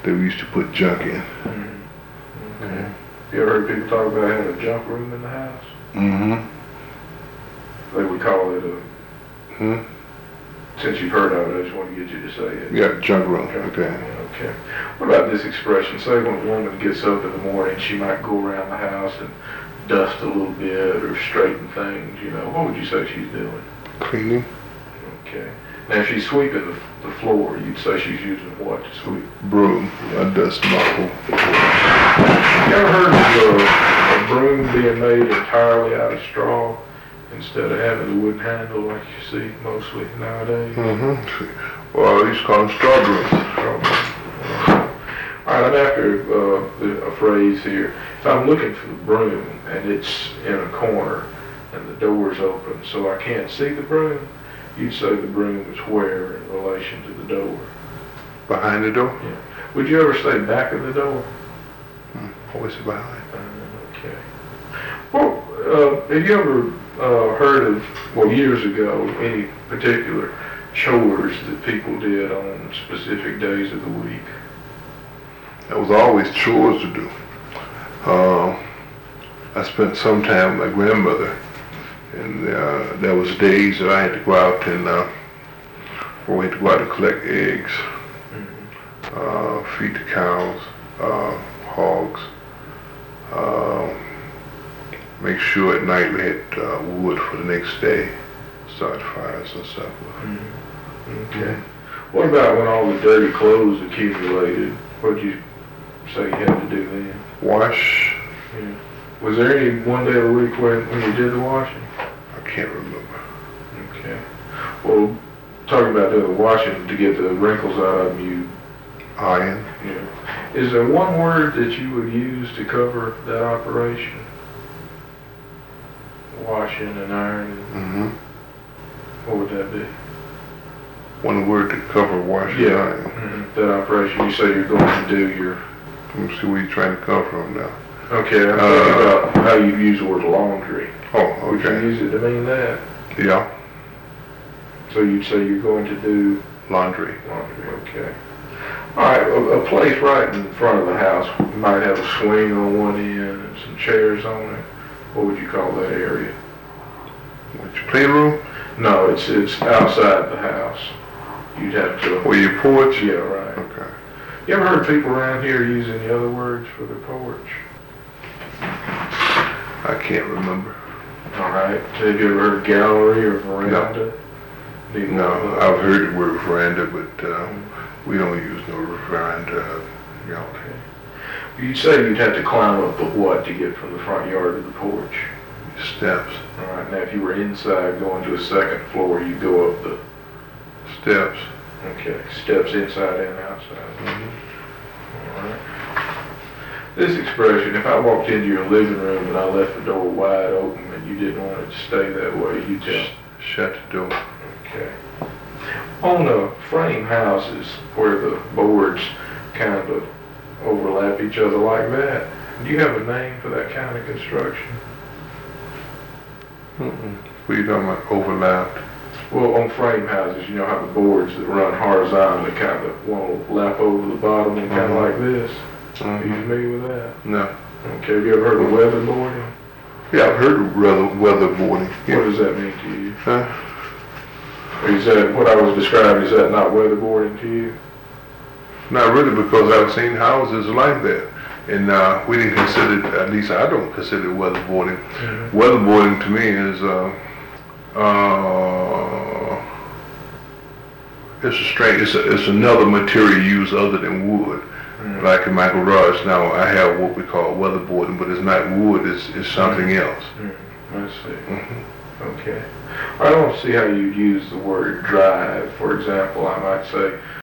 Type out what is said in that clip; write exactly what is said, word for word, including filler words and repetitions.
that we used to put junk in. Mm-hmm. Okay. You ever heard people talk about having a junk room in the house? Mm-hmm. They would call it a... Hmm? Since you've heard of it, I just want to get you to say it. Yeah, junk room. Okay. Okay. Okay. What about this expression? Say when a woman gets up in the morning, she might go around the house and dust a little bit or straighten things, you know. What would you say she's doing? Cleaning. Okay. Now, if she's sweeping the, the floor, you'd say she's using what to sweep? Broom. A dust mop. You ever heard of uh, a broom being made entirely out of straw instead of having the wooden handle like you see mostly nowadays? Mm-hmm. Well, I used to call them straw brooms. Straw broom. All right, I'm after uh, a phrase here. If I'm looking for the broom and it's in a corner and the door's open so I can't see the broom, you'd say the broom is where in relation to the door? Behind the door? Yeah. Would you ever say back of the door? Hmm. Always behind. Uh, okay. Well, uh, have you ever uh, heard of, well, years ago, any particular chores that people did on specific days of the week? There was always chores to do. Uh, I spent some time with my grandmother, and uh, there was days that I had to go out and uh, or we had to go out and collect eggs, Mm-hmm. uh, feed the cows, uh, hogs, uh, make sure at night we had uh, wood for the next day, start fires and stuff. Mm-hmm. Okay. What about when all the dirty clothes accumulated? What'd you say you had to do then? Wash. Yeah. Was there any one day of the week when, when you did the washing? I can't remember. Okay. Well, talking about the washing to get the wrinkles out of you. Iron. Yeah. Is there one word that you would use to cover that operation? Washing and ironing. Mm-hmm. What would that be? One word to cover washing. Yeah. Iron. Mm-hmm. That operation. You say you're going to do your. Let me see where you're trying to come from now. Okay. I'm Uh, thinking about how you use the word laundry. Oh, Would you okay. use it to mean that? Yeah. So you'd say you're going to do Laundry. laundry. Okay. All right. A, a place right in front of the house might have a swing on one end and some chairs on it. What would you call that area? What's your playroom? No, it's it's outside the house. You'd have to. Or your porch? Yeah, right. Okay. You ever heard people around here use any other words for their porch? I can't remember. All right. So have you ever heard gallery or veranda? Neither No, one of those. I've heard the word veranda, but uh, we don't use no veranda. You know. Okay. You'd say you'd have to climb up the what to get from the front yard to the porch? Steps. All right. Now, if you were inside going to a second floor, you go up the Steps. okay steps inside and outside. Mm-hmm. All right. This expression, if I walked into your living room and I left the door wide open and you didn't want it to stay that way, you tell. Shut the door. Okay. On the frame houses where the boards kind of overlap each other like that, do you have a name for that kind of construction? Mm-mm. What are you talking about? Overlapped? Well, on frame houses, you know how the boards that run horizontally kind of want to lap over the bottom and kind of Mhm. like this? Are you Mm-hmm. familiar with that? No. Okay, have you ever heard of weatherboarding? Yeah, I've heard of weather, weatherboarding. What Yeah. does that mean to you? Huh? Is that, what I was describing, is that not weatherboarding to you? Not really, because I've seen houses like that. And uh, we didn't consider, at least I don't consider weatherboarding. Mm-hmm. Weatherboarding to me is, uh, uh, it's a strange, it's, a, it's another material used other than wood. Mm-hmm. Like in my garage now, I have what we call weatherboarding, but it's not wood, it's, it's something else. Mm-hmm. I see. Mm-hmm. Okay. I don't see how you'd use the word drive. For example, I might say,